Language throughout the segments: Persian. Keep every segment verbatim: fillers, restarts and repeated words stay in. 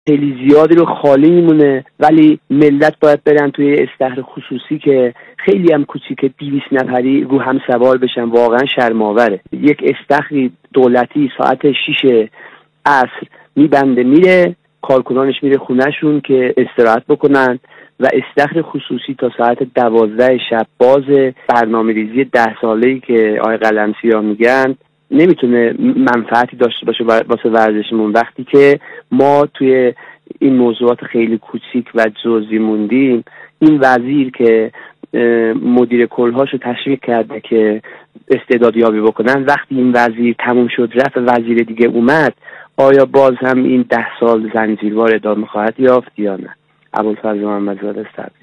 خیلی زیادی رو خالی میمونه، ولی ملت باید برن توی استخر خصوصی که خیلی هم کوچیکه، دویست نفری رو هم سوار بشن. واقعا شرم‌آوره. یک استخری دولتی ساعت شیش عصر میبنده میره، کارکنانش میره خونهشون که استراحت بکنن و استخر خصوصی تا ساعت دوازده شب باز. برنامه ریزی ده ساله‌ای که آقای قلمسی‌ها میگن نمیتونه منفعتی داشته باشه واسه ورزشمون وقتی که ما توی این موضوعات خیلی کوچیک و جزئی موندیم. این وزیر که مدیر کلهاشو تشویق کرده که استعدادیابی بکنن، وقتی این وزیر تموم شد رفت وزیر دیگه اومد، آیا باز هم این ده سال زنجیروار ادامه خواهد یافت یا نه؟ ابوالفضل محمدزاده تبریز.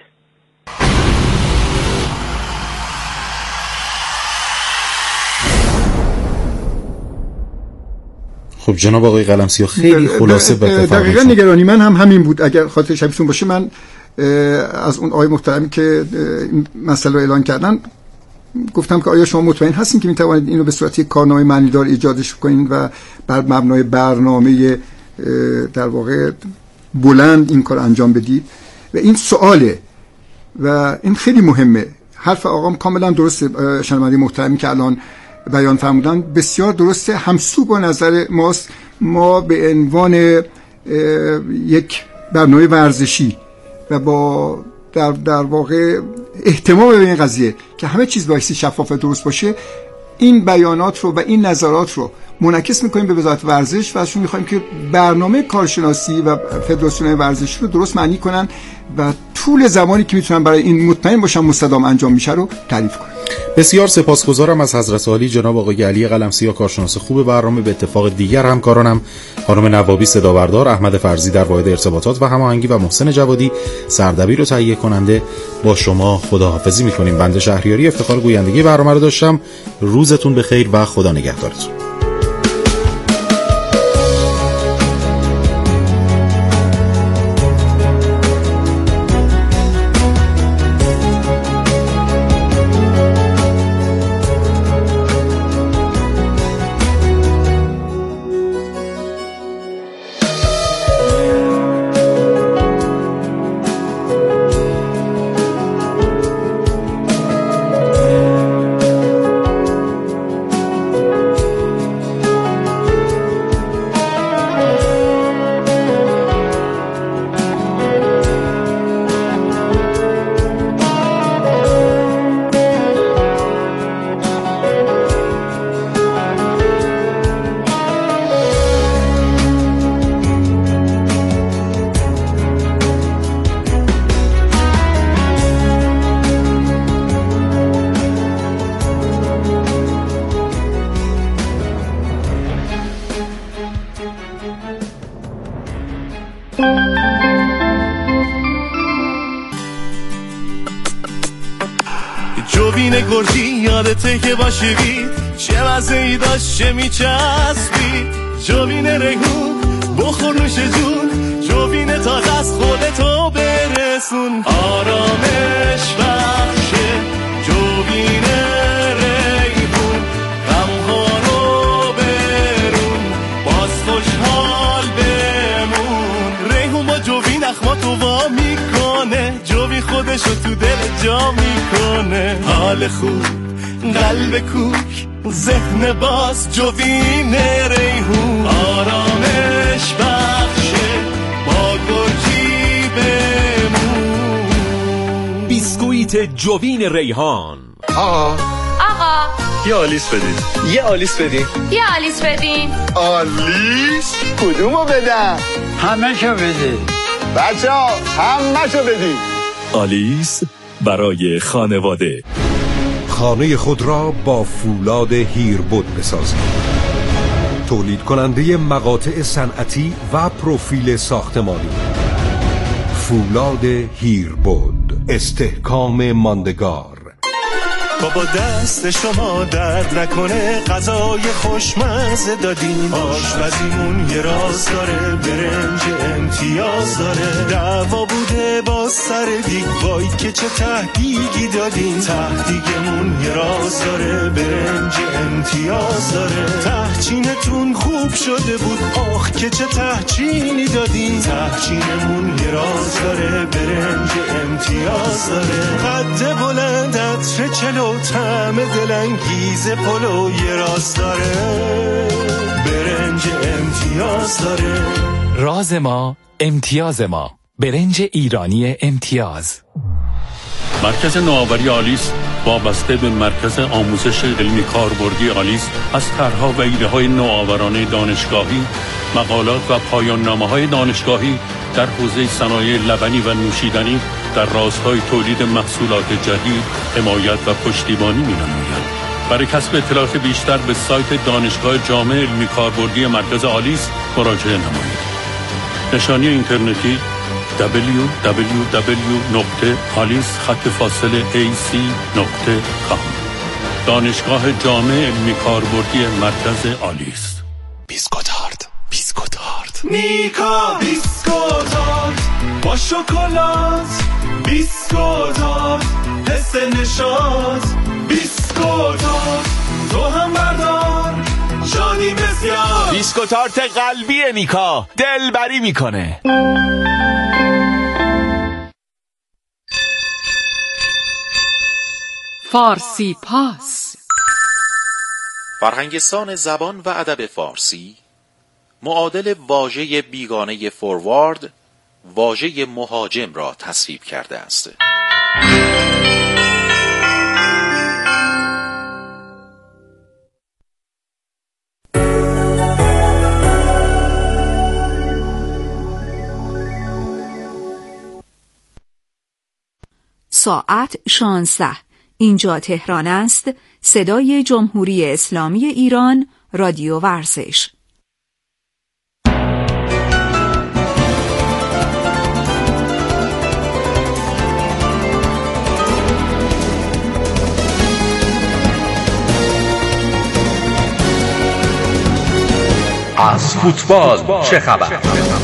خب جناب آقای قلمسی‌ها خیلی خلاصه به دقیقاً نگرانی من هم همین بود. اگر خاطر شبیه‌تون باشه، من از اون آقای محترمی که این مسئله رو اعلان کردن گفتم که آیا شما مطمئن هستین که میتوانید اینو به صورت یک کارنامه معنیدار ایجادش کنید و بر مبنای برنامه در واقع بلند این کار انجام بدید؟ و این سواله و این خیلی مهمه. حرف آقام کاملا درسته. شنونده محترمی که الان بیان فرمودن بسیار درسته، همسو با نظر ماست. ما به عنوان یک برنامه ورزشی و با در در واقع اهتمام به این قضیه که همه چیز بایستی شفاف و درست باشه، این بیانات رو و این نظرات رو منعکس میکنیم به وزارت ورزش و ازشون میخوایم که برنامه کارشناسی و فدراسیون ورزشی رو درست معنی کنن و طول زمانی که میتونن برای این مطمئن باشن مستدام انجام میشه رو تعریف کنن. بسیار سپاسگزارم از حضرت عالی جناب آقای علی قلمسی‌ها، کارشناس خوب برنامه. به اتفاق دیگر همکارانم خانم نوابی صدابردار، احمد فرزی در واحد ارتباطات و هماهنگی و محسن جوادی سردبیر و تهیه کننده، با شما خداحافظی می‌کنیم. بنده شهریاری افتخار گویندگی برنامه رو داشتم. روزتون بخیر و خدا نگهدارتون. گرجی یادته که باشی بید چه مزه‌ای داشت چه میچسبید. جوین ریحون بخور نوش جون، جوین تازه از خودتو برسون. آرامش بخشه جوین ریحون، غمها رو برون باز خوشحال بمون. ریحون با جوین اخماتو وا میکنه، جوین خودشو تو دل جا میکنه. حال خوب قلب کوک ذهن باز جوین ریحون. آرامش بخشه با گرجی بمون. بیسکویت جوین ریحان. آقا آقا یه آلیس بدین. یه آلیس بدین. یه آلیس بدین. آلیس؟ کدومو بدم؟ همه شو بدین بچه ها، همه شو بدین. آلیس برای خانواده. خانه خود را با فولاد هیربود بسازید. تولید کننده مقاطع صنعتی و پروفیل ساختمانی. فولاد هیربود، استحکام ماندگار. بابا دست شما درد نکنه، غذای خوشمزه دادین، آشپزیمون یه راز داره، برنج امتیاز داره، دعوا بوده با سر دیگ، وای که چه تهدیگی دادین، تهدیگمون یه راز داره، برنج امتیاز داره، تهچینتون خوب شده بود، آخ که چه تهچینی دادین، تهچینمون یه راز داره، برنج امتیاز داره، قد بلند عطر چلو، طعم دلانگیز پلو یه راز داره، برنج امتیاز داره. راز ما امتیاز ما، برنج ایرانی امتیاز. مرکز نوآوری آلیس وابسته به مرکز آموزش علمی کاربردی آلیس از طرح‌ها و ایده‌های نوآورانه دانشگاهی، مقالات و پایان‌نامه‌های دانشگاهی در حوزه صنایع لبنی و نوشیدنی در راستای تولید محصولات جدید حمایت و پشتیبانی می‌نماید. برای کسب اطلاعات بیشتر به سایت دانشگاه جامع علمی کاربردی مرکز آلیس مراجعه نمایید. نشانی اینترنتی دبلیو دبلیو دبلیو نقطه آلیس خط فاصله ای سی نقطه کام. دانشگاه جامع علمی کاربردی مرکز آلیس. بیسکوتارد بیسکوتارد میکا بیسکوتارد با شکلات، بیسکوتارد حس نشاط، بیسکوتارد تو هم بردار، شادی بسیار. بیسکوتارد قلبی میکا، دلبری میکنه. فارسی پاس. فرهنگستان زبان و ادب فارسی معادل واژه بیگانه فوروارد، واژه مهاجم را تصویب کرده است. ساعت شانزده. اینجا تهران است. صدای جمهوری اسلامی ایران، رادیو ورزش. از فوتبال چه خبر؟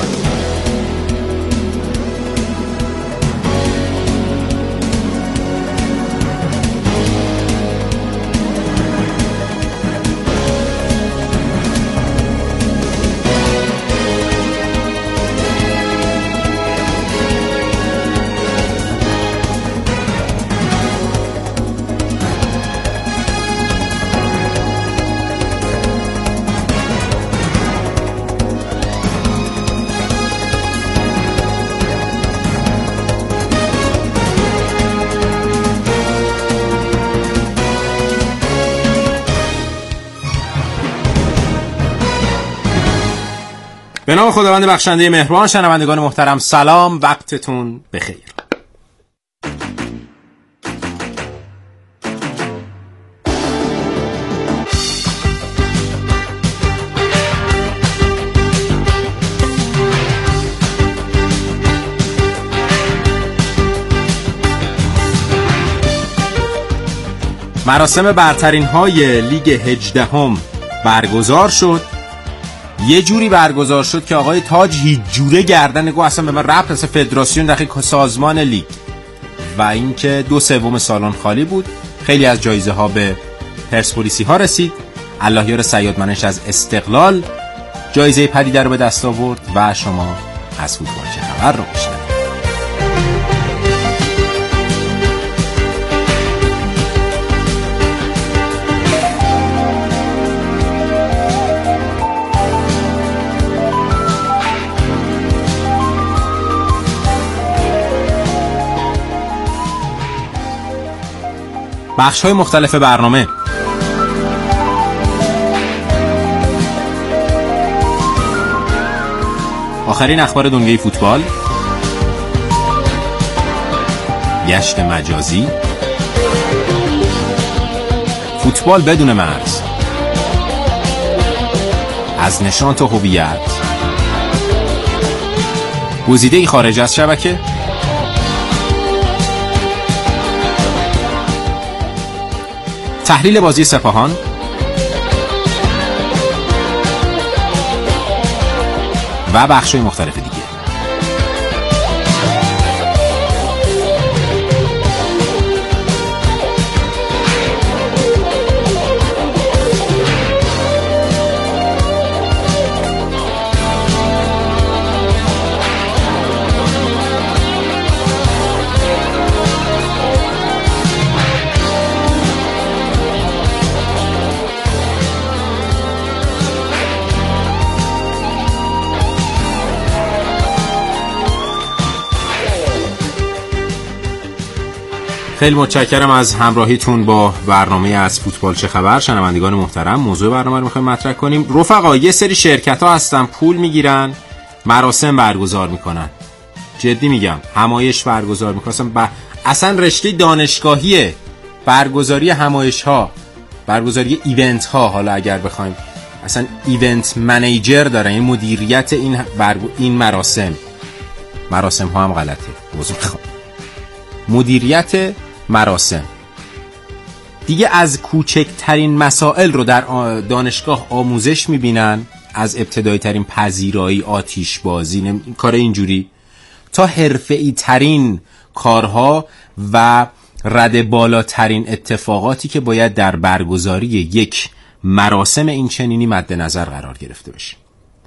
به نام خداوند بخشنده مهربان. شنوندگان محترم سلام، وقتتون بخیر. مراسم برترین های لیگ هجدهم برگزار شد. یه جوری برگزار شد که آقای تاج هیچ جوره گردن گو اصلا به من ربط اصلا فدراسیون دقیق سازمان لیگ و اینکه دو سوم سالن خالی بود. خیلی از جایزه ها به پرسپولیسی ها رسید. اللهیار صیادمنش از استقلال جایزه پدیده رو به دست آورد و شما از فوتبال چه خبر رو میشنوید. بخش‌های مختلف برنامه: آخرین اخبار دنیای فوتبال، گشت مجازی، فوتبال بدون مرز، از نشان تا هویت، گزیده‌ای خارج از شبکه، تحلیل بازی سپاهان، و بخش‌های مختلف دیگه. خیلی متشکرم از همراهیتون با برنامه از فوتبال چه خبر. شنوندگان محترم، موضوع برنامه رو می‌خوایم مطرح کنیم. رفقا، یه سری شرکت‌ها هستن پول میگیرن، مراسم برگزار میکنن. جدی میگم، همایش برگزار میکنن. ب... اصلا رشته دانشگاهیه برگزاری همایش‌ها، برگزاری ایونت‌ها. حالا اگر بخوایم اصلا ایونت منیجر دارن، این مدیریت این برگ... این مراسم. مراسم ها هم غلطه. موضوع میخوام مدیریت مراسم. دیگه از کوچکترین مسائل رو در دانشگاه آموزش میبینن، از ابتدایی ترین پذیرایی، آتیش بازی، کار اینجوری، تا حرفه‌ای ترین کارها و رد بالاترین اتفاقاتی که باید در برگزاری یک مراسم این چنینی مد نظر قرار گرفته بشه.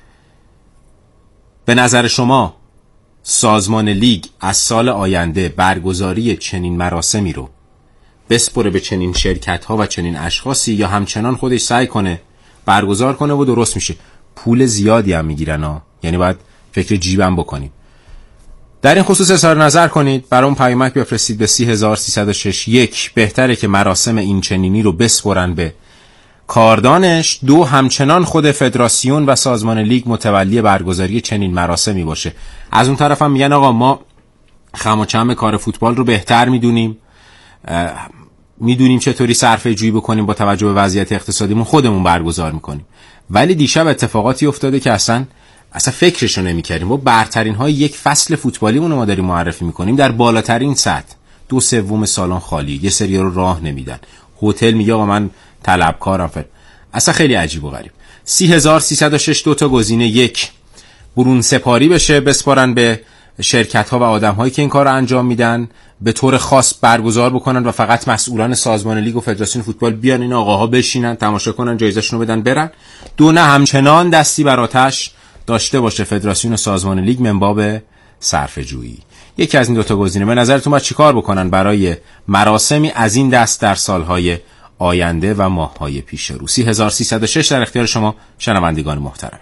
به نظر شما سازمان لیگ از سال آینده برگزاری چنین مراسمی رو بسپره به چنین شرکت ها و چنین اشخاصی، یا همچنان خودش سعی کنه برگزار کنه و درست میشه؟ پول زیادی هم میگیرن ها، یعنی باید فکر جیبم بکنیم. در این خصوص اظهار نظر کنید، برام پیامک بفرستید به سی هزار سیصد و شش. یک، بهتره که مراسم این چنینی رو بسپرن به کاردانش. دو، همچنان خود فدراسیون و سازمان لیگ متولی برگزاری چنین مراسمی باشه. از اون طرف هم میگن آقا ما خم و چم کار فوتبال رو بهتر میدونیم، میدونیم چطوری صرفه جویی بکنیم، با توجه به وضعیت اقتصادیمون خودمون برگزار میکنیم. ولی دیشب اتفاقاتی افتاده که اصلا اصلا فکرشو نمیکردیم. ما برترین های یک فصل فوتبالیمون رو ما داریم معرفی میکنیم در بالاترین سطح. دو سوم سالن خالی، یه سری رو راه نمیدن، هتل میگه آقا من طلبکارم. فر اصلا خیلی عجیب و غریب. سی هزار سیصد و شش دو تا گزینه. یک، برون سپاری بشه، بسپارن به شرکت ها و آدم هایی که این کار رو انجام میدن، به طور خاص برگزار بکنن و فقط مسئولان سازمان لیگ و فدراسیون فوتبال بیان این آقاها بشینن تماشا کنن، جایزه‌شون رو بدن برن. دو، نه همچنان دستی بر آتش داشته باشه فدراسیون و سازمان لیگ من باب صرفه جویی. یکی از این دو تا گزینه. به نظرتون باید چیکار بکنن برای مراسمی از این دست در سالهای آینده و ماه‌های پیش رو؟ سی هزار سیصد و شش در اختیار شما شنوندگان محترم.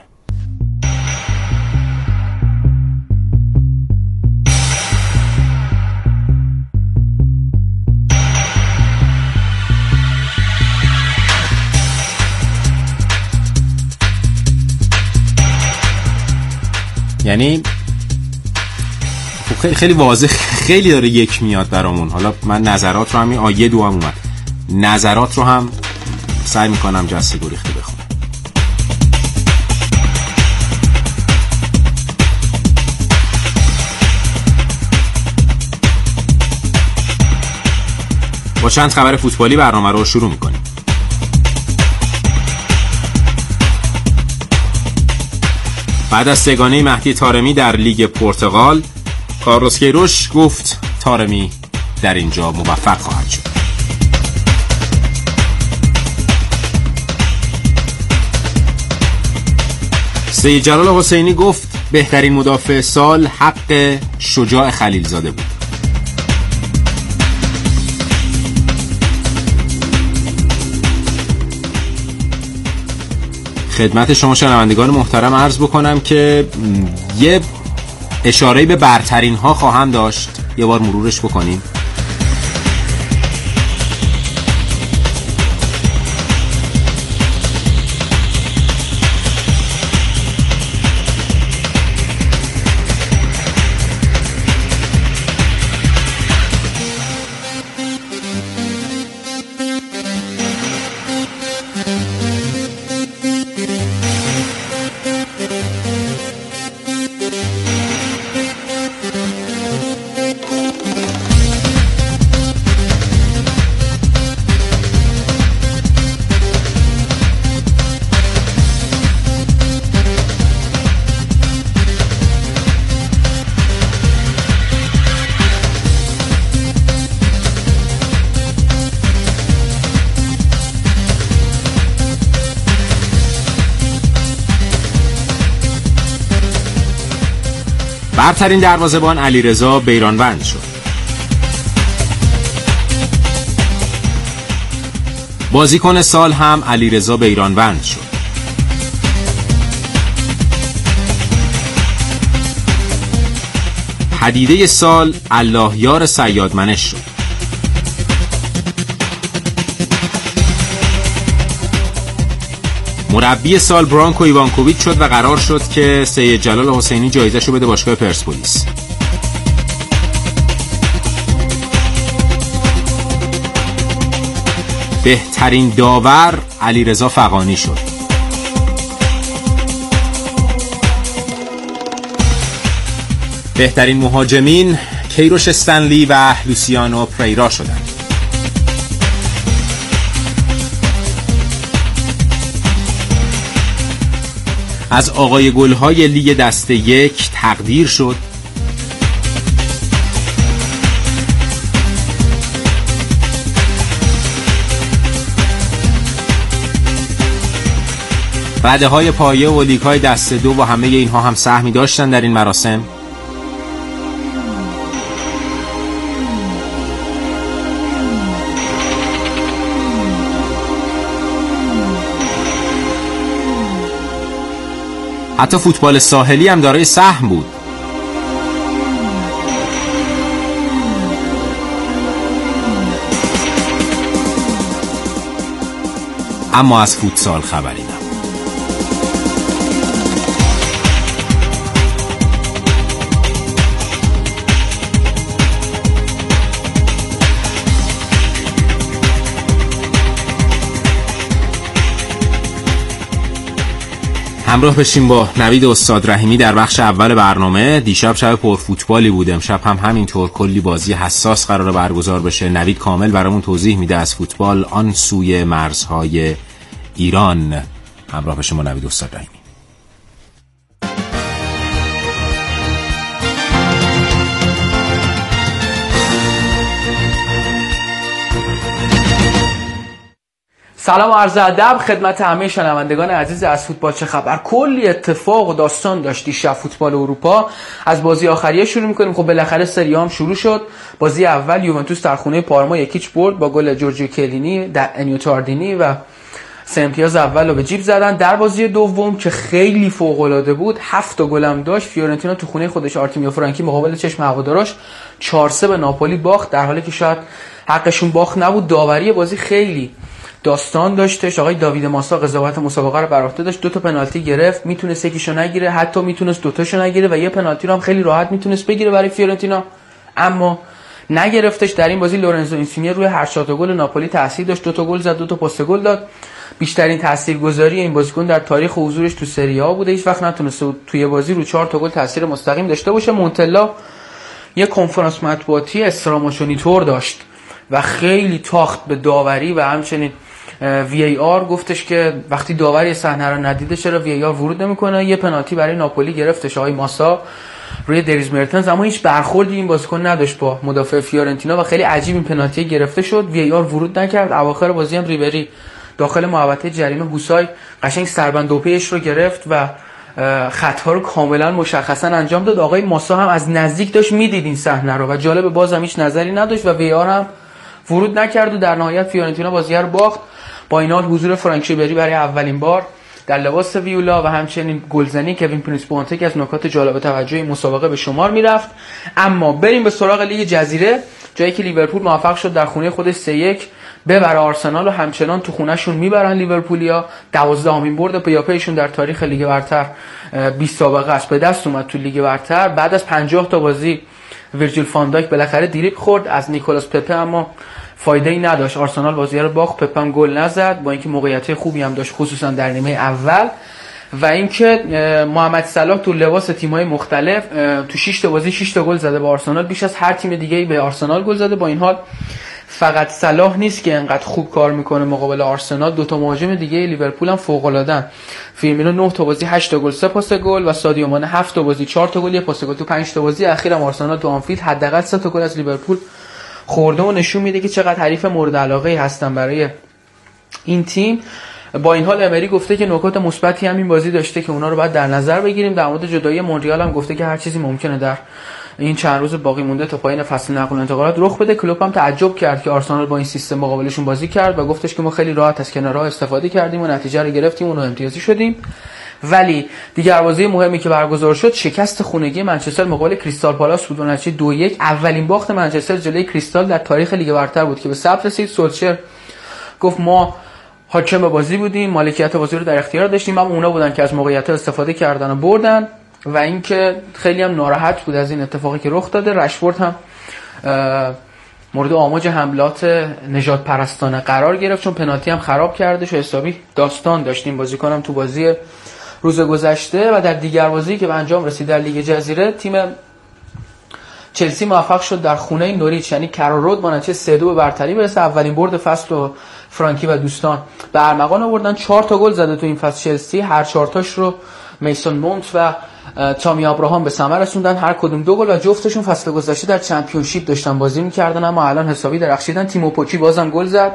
یعنی خیلی خیلی واضح، خیلی داره یک میاد برامون. حالا من نظرات رو همین آیه دو هم اومد، نظرات رو هم سعی میکنم جسته گریخته بخونم. با چند خبر فوتبالی برنامه رو شروع میکنیم. بعد از سگانه مهدی طارمی در لیگ پرتغال، کارلوس کیروش گفت طارمی در اینجا موفق خواهد شد. سید جلال حسینی گفت بهترین مدافع سال حق شجاع خلیلزاده بود. خدمت شما شنوندگان محترم عرض بکنم که یه اشاره به برترین ها خواهم داشت، یه بار مرورش بکنیم. برترین دروازه‌بان علیرضا بیرانوند شد. بازیکن سال هم علیرضا بیرانوند شد. پدیده سال الله یار صیادمنش شد. مربی سال برانکو ایوانکوویچ شد و قرار شد که سید جلال حسینی جایزه‌شو بده باشگاه پرسپولیس. بهترین داور علیرضا فغانی شد. بهترین مهاجمین کیروش استنلی و لوسیانو پریرا شدند. از آقای گل‌های لیگ دسته یک تقدیر شد. رده های پایه و لیگ های دسته دو و همه اینها هم سهمی داشتن در این مراسم. حتی فوتبال ساحلی هم دارای سهم بود. اما از فوتسال خبری نبود. همراه بشیم با نوید استاد رحیمی در بخش اول برنامه. دیشب شب پر فوتبالی بود، امشب هم همینطور کلی بازی حساس قراره برگزار بشه. نوید کامل برامون توضیح میده از فوتبال آن سوی مرزهای ایران. همراه بشیم با نوید استاد رحیمی. سلام و عرض ادب خدمت همه شنوندگان عزیز از فوتبال چه خبر. کلی اتفاق و داستان داشت دیشب فوتبال اروپا. از بازی آخریه شروع می‌کنیم. خب بالاخره سری هم شروع شد. بازی اول یوونتوس در خونه پارما یکیچ برد با گل جورجیو کلینی در انیو تاردینی و سه امتیاز اول رو به جیب زدن. در بازی دوم که خیلی فوق‌العاده بود، هفت تا گل هم داشت، فیورنتینا تو خونه خودش آرتمیو فرانکی مقابل چشم هواداراش چهار سه به ناپولی باخت، در حالی که شاید حقشون باخت نبود. داوری بازی خیلی داستان داشتش. آقای داوید ماسا قضاوت مسابقه رو بر عهده داشت، دو تا پنالتی گرفت، میتونست یکیشو نگیره، حتی میتونست دو تاشو نگیره و یه پنالتی رو هم خیلی راحت میتونست بگیره برای فیورنتینا، اما نگرفتش. در این بازی لورنزو اینسینیه روی هر شات گل ناپولی تاثیر داشت، دو تا گل زد، دو تا پاس گل داد. بیشترین تاثیرگذاری این بازیکن در تاریخ حضورش تو سری آ بوده، هیچ وقت نتونسته توی بازی رو چهار تا گل تاثیر مستقیم داشته باشه. مونتلا یه کنفرانس مطبوعاتی استراموچونیتور داشت و خیلی تاخت به داوری و همچنین وی ای آر. گفتش که وقتی داوری صحنه رو ندیده چرا وی ای آر ورود نمیکنه. یه پنالتی برای ناپولی گرفتش آقای ماسا روی دریز مرتنز، اما هیچ برخوردی این بازیکن نداشت با مدافع فیورنتینا و خیلی عجیب این پنالتی گرفته شد. وی ای آر ورود نکرد. اواخر بازی هم ریبری داخل محوطه جریمه هوسای قشنگ سربند دوپیش رو گرفت و خطا رو کاملا مشخصا انجام داد. آقای ماسا هم از نزدیک داشت میدید این صحنه رو و جالب بازم هیچ نظری نداشت و وی ای آر هم ورود نکرد و در نهایت فیورنتینا بازی رو باخت. با این حال حضور فرانک ریبری برای اولین بار در لباس ویولا و همچنین گلزنی کوین پرینس بوانته که از نکات جالب توجه مسابقه به شمار میرفت. اما بریم به سراغ لیگ جزیره، جایی که لیورپول موفق شد در خونه خودش سه یک ببره آرسنال و همچنان تو خونهشون میبرن لیورپولیا. دوازدهمین برد پیاپیشون در تاریخ لیگ برتر بی سابقه است به دست اومد تو لیگ برتر. بعد از پنجاه تا بازی ویرجیل فان دایک بالاخره دریبل خورد از نیکولاس پپه، اما فایده ای نداشت. آرسنال بازی رو باخت، پپ هم گل نزد با اینکه موقعیت خوبی هم داشت خصوصا در نیمه اول. و اینکه محمد صلاح تو لباس تیم‌های مختلف تو شش تا بازی شش تا گل زده به آرسنال، بیش از هر تیم دیگه‌ای به آرسنال گل زده. با این حال فقط صلاح نیست که انقدر خوب کار میکنه مقابل آرسنال، دو تا مهاجم دیگه لیورپول هم فوق‌العاده‌ان. فیرمینو نه تا بازی هشت تا گل سه پاس گل و سادیو مانه هفت تا بازی چهار تا گل یک پاس گل. تو پنج تا بازی اخیرم آرسنال تو آنفیلد حداقل سه تا گل از لیورپول خورده و نشون میده که چقدر حریف مورد علاقه هستن برای این تیم. با این حال امری گفته که نکات مثبتی هم این بازی داشته که اونا رو باید در نظر بگیریم. در مورد جدایی مونترال هم گفته که هر چیزی ممکنه در این چند روز باقی مونده تا پایان فصل نقل و انتقالات رخ بده. کلوپ هم تعجب کرد که آرسنال با این سیستم مقابلشون بازی کرد و گفتش که ما خیلی راحت از کنارها استفاده کردیم و نتیجه رو گرفتیم و امتیازی شدیم. ولی دیگر بازی مهمی که برگزار شد شکست خونگی منچستر مقابل کریستال پالاس بود و نتیجه دو یک اولین باخت منچستر جلوی کریستال در تاریخ لیگ برتر بود که به ثبت رسید. سولشر گفت ما حاکم بازی بودیم، مالکیت بازی رو در اختیار داشتیم، اما اونا بودن که از موقعیت استفاده کردن و بردن و اینکه خیلی هم ناراحت بود از این اتفاقی که رخ داده. رشفورد هم مورد آموج حملات نژاد پرستانه قرار گرفت چون پنالتی هم خراب کرده و حسابی داستان داشتیم بازیکنم تو بازی روز گذشته. و در دیگر بازی که به انجام رسید در لیگ جزیره، تیم چلسی موفق شد در خونه نوریچ یعنی کرو رود با نتیجه سه دو به برتری برسه. اولین برد فصل و فرانکی و دوستان به ارمغان آوردن. چهار تا گل زده تو این فصل چلسی، هر چهار تاش رو میسون مونت و تامی ابراهام به ثمر رسوندن، هر کدوم دو گل و جفتشون فصل گذشته در چمپیونشیپ داشتن بازی می‌کردن اما الان حسابی درخشیدن. تیمو پوچی بازم گل زد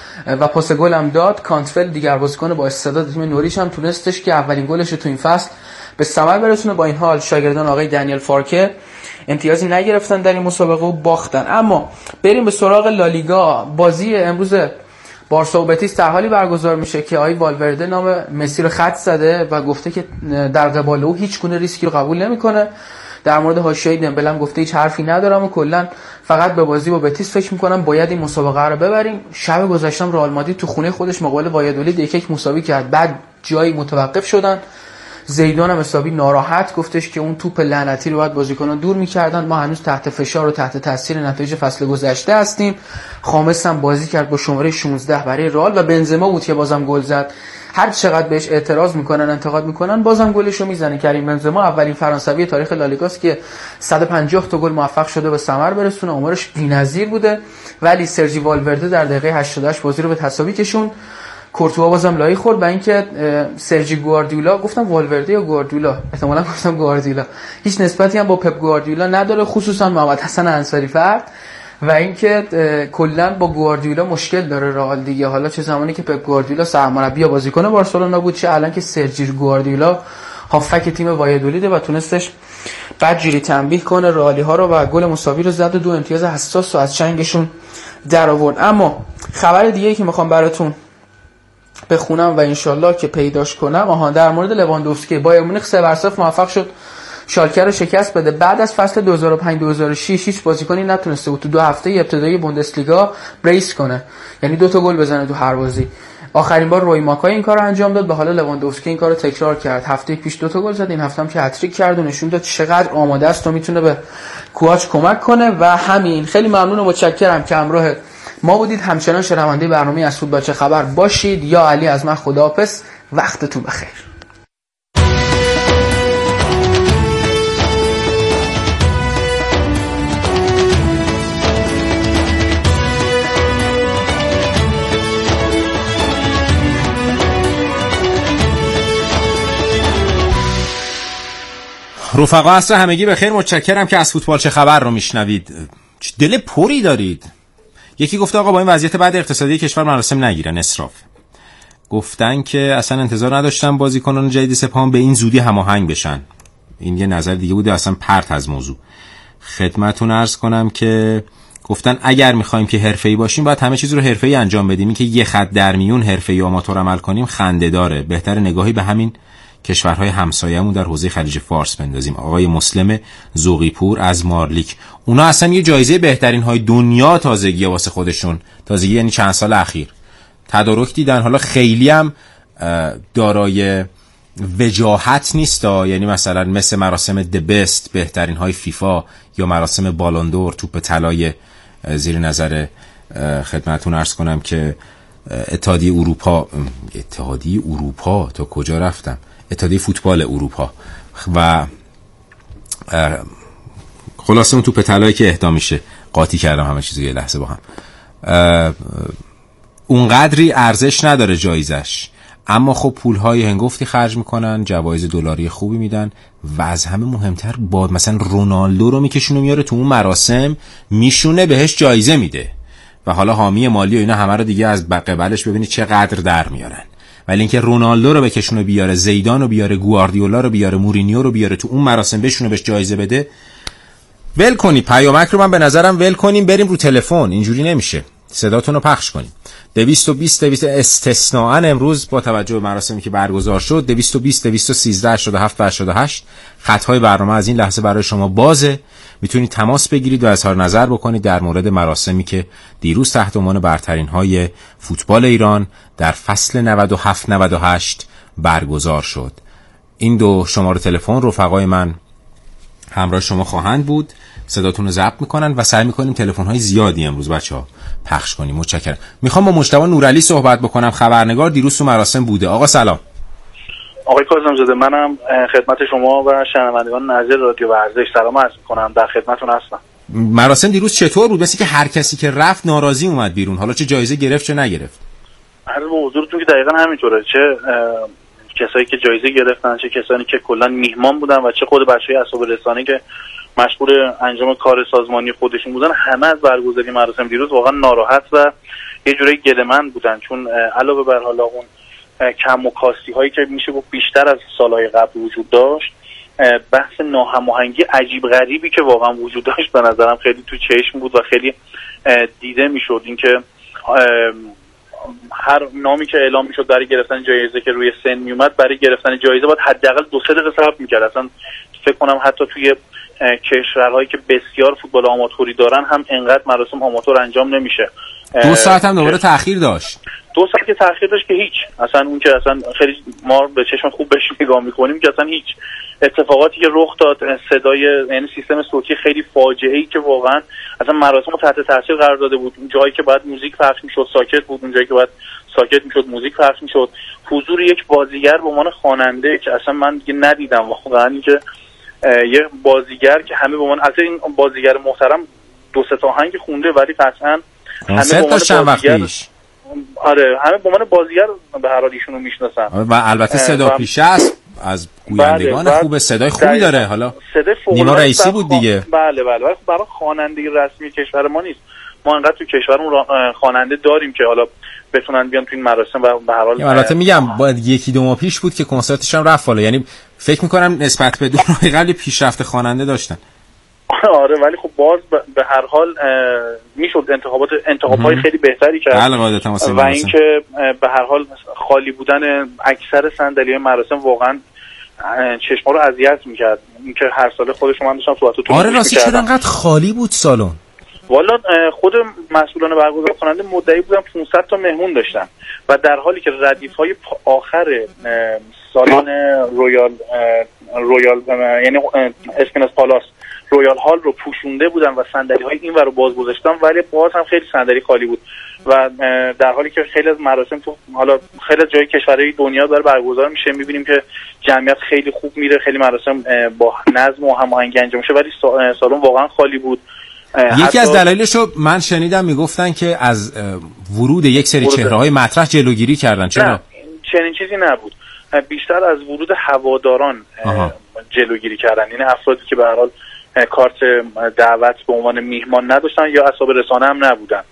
و پاس گل هم داد. کانتفل دیگر بازیکن با استعداد تیم نوریچ هم تونستش که اولین گلش رو تو این فصل به ثمر برسونه. با این حال شاگردان آقای دنیل فارکه امتیازی نگرفتن در این مسابقه و باختن. اما بریم به سراغ لالیگا. بازی امروز بارسا و بتیس در حالی برگزار میشه که آقای والورده نام مسی رو خط زده و گفته که در قبال او هیچ گونه ریسکی رو قبول نمیکنه. در مورد حاشیه دمبله هم گفته هیچ حرفی ندارم و کلا فقط به بازی با بتیس فکر میکنم باید این مسابقه رو ببریم. شب گذشتم رئال مادرید تو خونه خودش مقابل وایادولید یک یک مساوی کرد، بعد جایی متوقف شدن. زیدان هم حسابی ناراحت گفتش که اون توپ لعنتی رو باید بازیکنان دور می‌کردن، ما هنوز تحت فشار و تحت تاثیر نتایج فصل گذشته هستیم. خامس هم بازی کرد با شماره شانزده برای رئال و بنزما بود که بازم گل زد. هر چقدر بهش اعتراض میکنن انتقاد میکنن بازم گلشو میزنه. کریم بنزما اولین فرانسوی تاریخ لالیگاست که صد و پنجاه تا گل موفق شده به ثمر برسونه، آمارش بی‌نظیر بوده. ولی سرژی والورده در دقیقه هشتاد و هشت بازی رو به تساوی کشون. کورتوا بازم لای خورد و اینکه سرژی گواردیولا، گفتم والورده یا گواردیولا، احتمالاً گفتم گواردیولا، هیچ نسبتی هم با پپ گواردیولا نداره، خصوصا محمد حسن انصاری فرد. و اینکه کلا با گواردیولا مشکل داره رئال دیگه. حالا چه زمانی که پپ گواردیولا سرمربی یا بازیکن بارسلونا بود، چه الان که سرژی گواردیولا هافک تیم وایادولیده و تونستش بدجوری تنبیه کنه رئالی ها رو و گل مساوی رو زد و دو امتیاز حساس رو از چنگشون در آورد. اما خبر دیگه‌ای که میخوام براتون بخونم و انشالله که پیداش کنم، آها در مورد لواندوفسکی. بایر مونیخ سه بر صفر موفق شد شالکه رو شکست بده. بعد از فصل دو هزار و پنج دو هزار و شش هیچ بازیکنی نتونسته بود تو دو هفته ابتدایی بوندسلیگا بریس کنه، یعنی دو تا گل بزنه تو هر بازی. آخرین بار روی ماکای این کارو انجام داد، به حال لواندوفسکی این کارو تکرار کرد. هفته پیش دو تا گل زد، این هفته هم که هتریک کرد و نشون داد چقدر آماده است و میتونه به کوچ کمک کنه. و همین، خیلی ممنون و متشکرم که همراه ما بودید. همچنان شنونده برنامه از فوتبال چه خبر باشید. یا علی از من خداحافظ، وقتتون بخیر. رفقا عصر همگی بخیر، متشکرم که از فوتبال چه خبر رو میشنوید. دل پری دارید. یکی گفته آقا با این وضعیت بعد اقتصادی کشور مراسم نگیرن، اسراف. گفتن که اصلا انتظار نداشتن بازیکنان جدید سپاهان به این زودی هماهنگ بشن. این یه نظر دیگه بوده، اصلا پرت از موضوع. خدمتتون عرض کنم که گفتن اگر میخوایم که حرفه‌ای باشیم باید همه چیز رو حرفه‌ای انجام بدیم. این که یه خط در میون حرفه‌ای و آماتور عمل کنیم خنده داره. بهتر نگاهی به همین کشورهای همسایه‌مون در حوزه خلیج فارس بندازیم. آقای مسلم ذوقی‌پور از مارلیک، اونا اصلا یه جایزه بهترین های دنیا تازگی واسه خودشون، تازگی یعنی چند سال اخیر تدارک دیدن. حالا خیلی هم دارای وجاهت نیست، یعنی مثلا مثل مراسم د بست بهترین های فیفا یا مراسم بالوندور توپ طلای زیر نظر خدمتتون عرض کنم که اتحادیه اروپا اتحادیه اروپا تا کجا رفتم اتحادیه فوتبال اروپا و خلاصه اون توپ طلایی که اهدا میشه. قاطی کردم همه چیزو یه لحظه با هم. اونقدری ارزش نداره جایزش، اما خب پولهای هنگفتی خرج میکنن، جوایز دلاری خوبی میدن و از همه مهمتر با مثلا رونالدو رو میکشونه میاره تو اون مراسم، میشونه بهش جایزه میده و حالا حامی مالی و اینا همه رو دیگه از قبلش ببینید چقدر در میارن. ولی اینکه رونالدو رو بکشونه بیاره، زیدان رو بیاره، گواردیولا رو بیاره، مورینیو رو بیاره تو اون مراسم بشونه بهش جایزه بده، ول کنی پیامک رو. من به نظرم ول کنیم بریم رو تلفن، اینجوری نمیشه. صداتون رو پخش کنیم. دویست و بیست دویست استثناء امروز با توجه به مراسمی که برگزار شد دویست و بیست دویست و سیزده هشتاد و هفت هشتاد و هشت خط‌های برنامه از این لحظه برای شما بازه. میتونید تماس بگیرید و اظهار نظر بکنید در مورد مراسمی که دیروز تحت عنوان برترین های فوتبال ایران در فصل نود و هفت نود و هشت برگزار شد. این دو شماره تلفن رفقای من همراه شما خواهند بود، صداتون رو ضبط میکنن و سعی میکنیم تلفن‌های زیادی امروز بچه‌ها پخش کنیم. متشکرم. میخوام با مجتبی نورعلی صحبت بکنم، خبرنگار دیروز تو مراسم بوده. آقا سلام. آقای کاظم‌زاده، منم خدمت شما و شنوندگان ناظر رادیو ورزش سلام عرض می‌کنم، در خدمتتون هستم. مراسم دیروز چطور بود؟ مثل که هر کسی که رفت ناراضی اومد بیرون، حالا چه جایزه گرفت چه نگرفت. عرض به حضورتون که دقیقاً همینطوره، چه کسایی که جایزه گرفتن، چه کسانی که کلا میهمان بودن و چه خود بچهای اصحاب رسانه که مشغول انجام کار سازمانی خودشون بودن، همه از برگزاری مراسم دیروز واقعا ناراحت و یه جوری گله‌مند بودن، چون علاوه بر حالا اون کم و کاستی هایی که میشه گفت بیشتر از سالهای قبل وجود داشت، بحث ناهماهنگی عجیب غریبی که واقعا وجود داشت به نظرم خیلی تو چشم بود و خیلی دیده میشد. اینکه هر نامی که اعلام میشد برای گرفتن جایزه که روی سن میومد، برای گرفتن جایزه باید حداقل دو سه دقیقه صبر میکرد. اصلا فکر کنم حتی توی کشورهایی که بسیار فوتبال آماتوری دارن هم انقدر مراسم آماتور انجام نمیشه. دو ساعت هم دوباره تأخیر داشت. دو ساعت که تأخیر داشت که هیچ، اصلا اون که اصلا خیلی ما به چشم خوب بهش نگاه میکنیم که اصلا هیچ اتفاقاتی که رخ داد، صدای یعنی سیستم صوتی خیلی فاجعه‌ای که واقعا اصلا مراسم رو تحت تاثیر قرار داده بود. اون جایی که باید موزیک پخش میشد ساکت بود، اون جایی که باید ساکت میشد موزیک پخش میشد. حضور یک بازیگر به عنوان خواننده که اصلا من دیگه ندیدم واقعا، اینکه یه بازیگر که همه به عنوان اصلا این بازیگر محترم دو سه تا آهنگ خونده ولی قطعا همه به عنوان بازیگر، آره همه به عنوان بازیگر به هر حال ایشونو میشناسن و البته صدا پیشه است از گویندگان بله خوب، صدای خوبی داره. حالا نیما رئیسی بود دیگه. بله بله ولی برای خواننده رسمی کشور ما نیست. ما انقدر تو کشورمون خواننده داریم که حالا بتونن بیان تو این مراسم و به هر حال البته میگم باید یکی دو ماه پیش بود که کنسرتش هم رفت بالا، یعنی فکر میکنم نسبت به دو ماه قبل پیشرفت خواننده داشتن. آره ولی خب باز به هر حال میشد انتخابات انتخابای خیلی بهتری کرد و اینکه به هر حال خالی بودن اکثر صندلی‌های مراسم واقعا چشما رو اذیت میکرد. اینکه هر سال خودش من داشتم صحبتتون آره راستی چرا انقدر خالی بود سالن؟ والا خود مسئولان برگزار کننده مدعی بودن پانصد تا مهمون داشتن و در حالی که ردیف‌های آخر سالن رویال رویال یعنی اسپیناس پالاس رویال هال رو پوشونده بودن و صندلی‌های اینور رو باز گذاشتن، ولی باز هم خیلی صندلی خالی بود و در حالی که خیلی از مراسم تو حالا خیلی از جای کشورهای دنیا داره برگزار میشه، می‌بینیم که جمعیت خیلی خوب میره، خیلی مراسم با نظم و هماهنگی انجام میشه، ولی سالن واقعا خالی بود. یکی از دلایلشو من شنیدم میگفتن که از ورود یک سری چهره‌های مطرح جلوگیری کردن. چرا؟ نه چنین چیزی نبود، بیشتر از ورود هواداران جلوگیری کردن، یعنی افرادی که به هر حال کارت دعوت به عنوان میهمان نداشتن یا اصحاب رسانه هم نبودن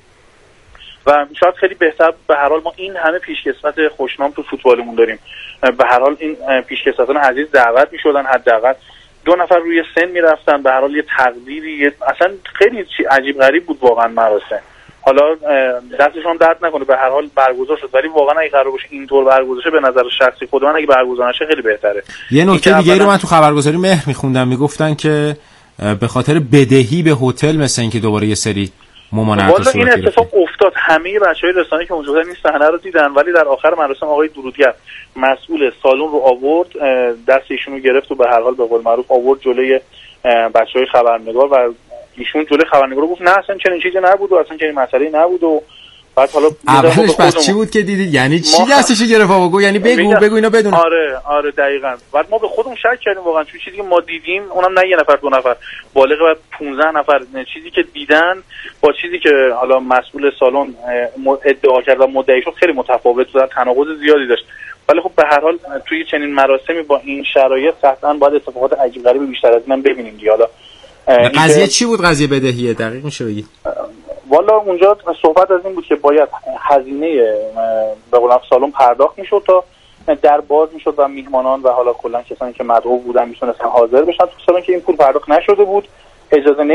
و شاید خیلی بهتر. به هر حال ما این همه پیشکسوت خوشنام تو فوتبالمون داریم، به هر حال این پیشکسوتان عزیز دعوت میشدن، حداقل دو نفر روی سن میرفتن، به هر حال یه تقدیری، اصلا خیلی عجیب غریب بود واقعا مراسم. حالا دستشون درد نکنه به هر حال برگزار شد، ولی واقعا اگه قرار باشه اینطور برگزار شه به نظر شخصی خود من اگه برگزار نشه خیلی بهتره. یه نکته دیگه رو من تو خبرگزاری مهر میخوندم، میگفتن که به خاطر بدهی به هتل مثلا اینکه دوباره یه سری ممانعت صورت این اتفاق افتاد. همه بچهای رسانه‌ای که اونجا بودن این صحنه رو دیدن، ولی در آخر مراسم آقای درودگر مسئول سالن رو آورد، دست ایشون رو گرفت و به هر حال به قول معروف آورد جلوی بچهای خبرنگار و ایشون جلوی خبرنگار گفت نه اصلا چنین چیزی نبود و اصلا چنین مسئله‌ای نبود و بعد حالا اولش بس چی بود که دیدید؟ یعنی چی دستش گرفت آقا؟ یعنی بگو بگو اینا بدون. آره آره دقیقاً. بعد ما به خودمون شک کردیم واقعا، چون چیزی که ما دیدیم اونم نه یه نفر دو نفر، بالغ بر پانزده نفر، چیزی که دیدن با چیزی که حالا مسئول سالن ادعا کرد و مدعی شد خیلی متفاوت بود، تناقض زیادی داشت. ولی خب به هر حال توی چنین مراسمی با این شرایط قطعاً باید اتفاقات عجیب غریب بیشتر از این ببینیم دیگه. حالا قضیه چی بود؟ قضیه بدهیه دقیق میشه بگید؟ والا اونجا صحبت از این بود که باید هزینه به قول سالن پرداخت میشد تا در باز میشد و میهمانان و حالا کلا کسانی که مدعو بودن میتونستن حاضر بشن تو سالن، که این پول پرداخت نشده بود. اجازه